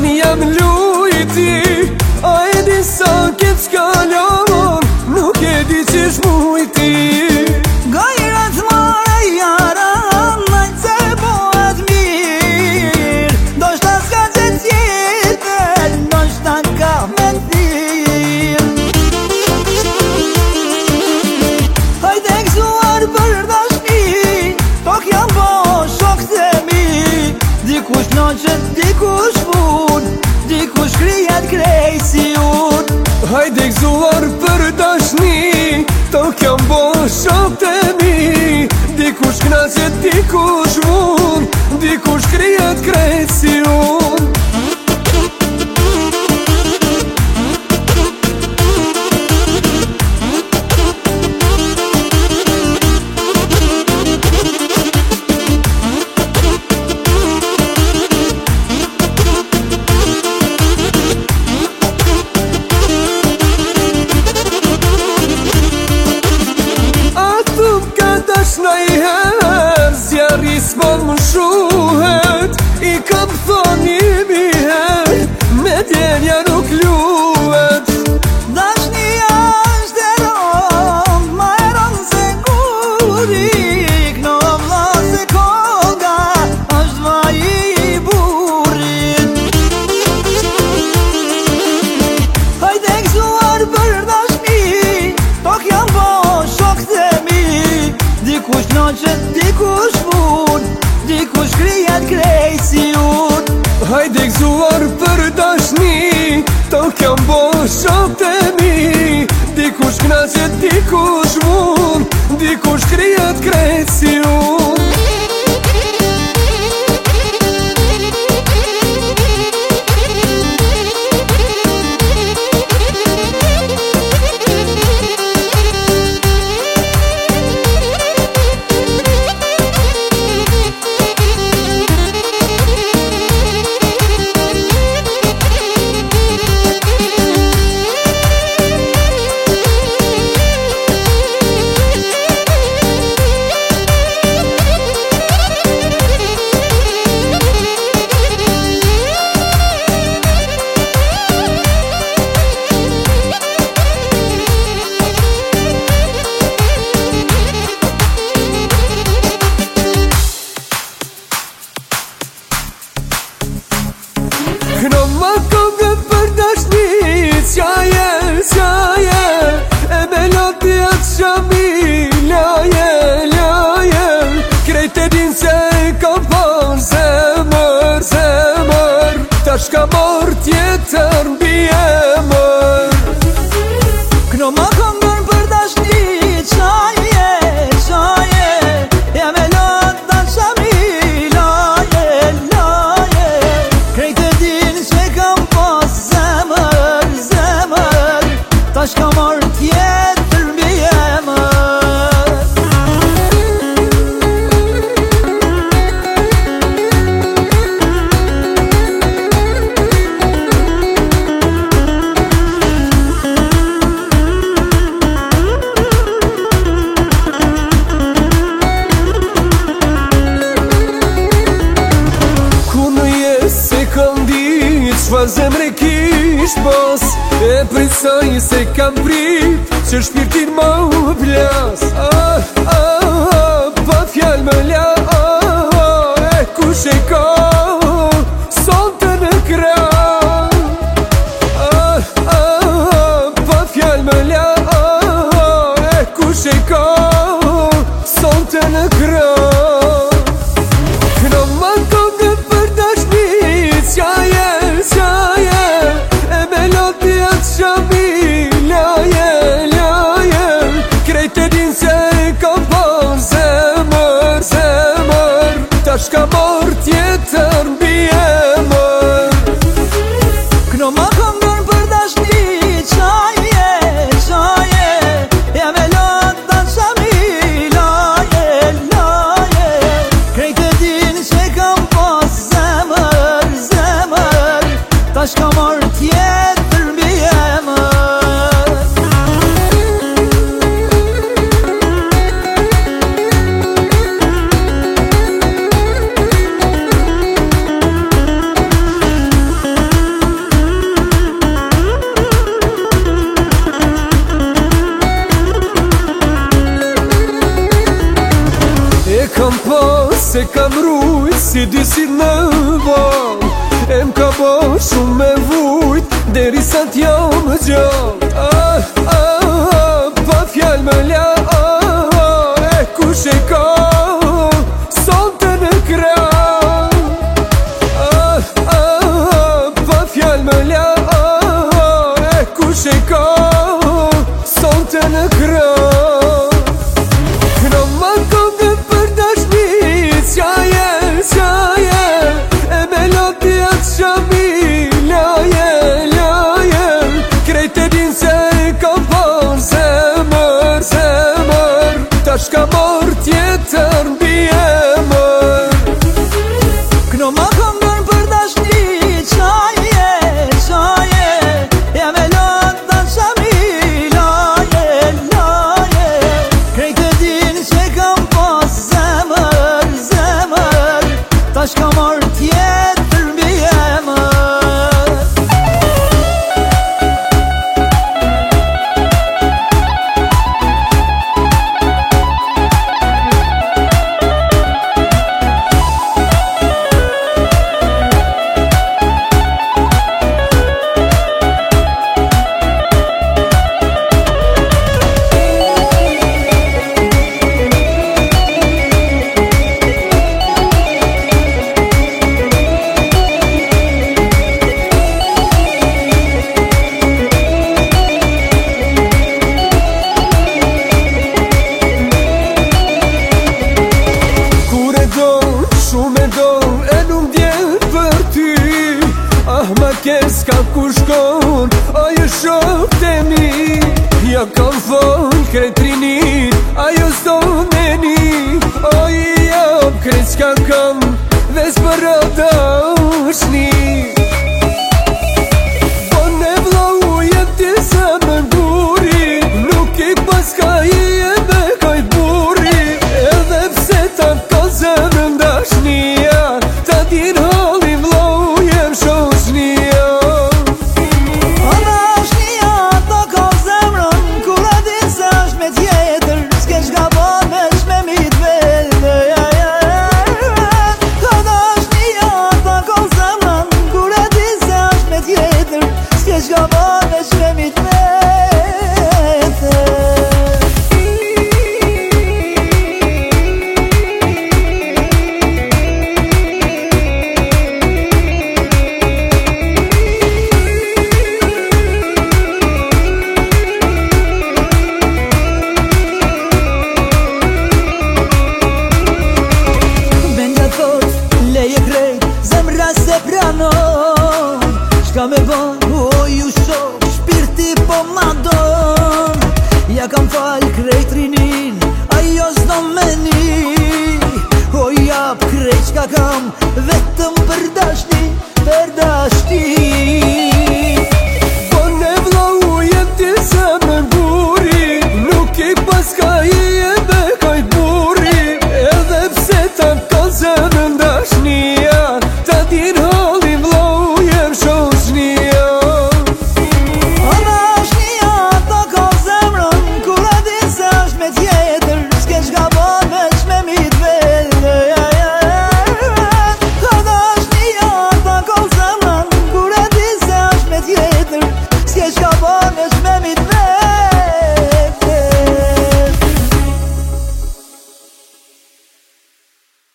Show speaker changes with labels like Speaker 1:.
Speaker 1: Dashni jam lujti, a e di sa ketë s'kalon, nuk e di qesh mujti.
Speaker 2: Gajrat mare jaran, najtë se bëhet mirë, do shta s'ka që tjetër, do shta ka mentir. Hajde gëzuar për dashni, tok jam po shok të mi, dikush noqet, dikush fun, dikush kryet krej si un.
Speaker 1: Hajde gëzuar për dashni, tok jam bo shok të mi, dikush knaqet, dikush vun, dikush kryet krejt si un. Na i her, zjarri s'ma më shuhet, i kam thon jemi her, me djenja nuk luet.
Speaker 2: Dashnia është e rënd, ma e rënd se guri, kno vlla se koga, është vaj i burit. Hajde gëzuar për dashni, tok jam po shok të mi, dikush noqet, dikush fun, dikush kryet krej si un.
Speaker 1: Hajde gëzuar për dashni, tok jam bo shok të mi, dikush knaqet, dikush vun, dikush kryet krejt si un. Këno ma kongën për dashni, qaje, e melodijat shami, laje, krejt e din se kam pon zemër, tash ka mor tjetër mbi emër.
Speaker 2: Këno ma kongën për dashni, qaje, e melodijat shami, laje, krejt e din se kam pas zemër, tash ka mor tjetër mbi emër.
Speaker 1: Qfa zemre kish pas, e përsoj se kam prit, që shpirtin ma u plas. Pa fjall më la, e kush e ka, sonte në kran. Pa fjall më la, e kush e ka, sonte në kran. Këno ma kongën për dashni, qaje, e melodijat shami, laje, krejt e din se kam pon zemër, tash ka mor tjetër se kam rujt si dy si në val E m'ka bo shumë me vujt deri sa t'jam gjall Pa fjall më la e kush e ka sonte në krah Pa fjall më la e kush e ka sonte në krah Tash ka mor tjetër mbi emër
Speaker 2: Kno ma këngën për dashni qaje, qaje Ja me lot të qami laje, laje Krejt e din që kam pas zemër, zemër Tash ka mor tjetër mbi emër
Speaker 1: Ma kes ka ku shkon, ajo shok të mi Ja kam fol krejt rinit, ajo s'do meni O i jam krejt s'ka kam, ves për rata ushni Po ne vlau jem t'i se më nguri Nuk I pas ka I e me kajt buri Edhe pse ta ka zemrën dashnia Ta din halin vlau jem shoshnia
Speaker 2: Shka me bon, o ju shok, shpirti po ma don Ja kam fal krejt rinin, ajo s'do meni O jap krejt shka kam, vetëm për dashni, për dashni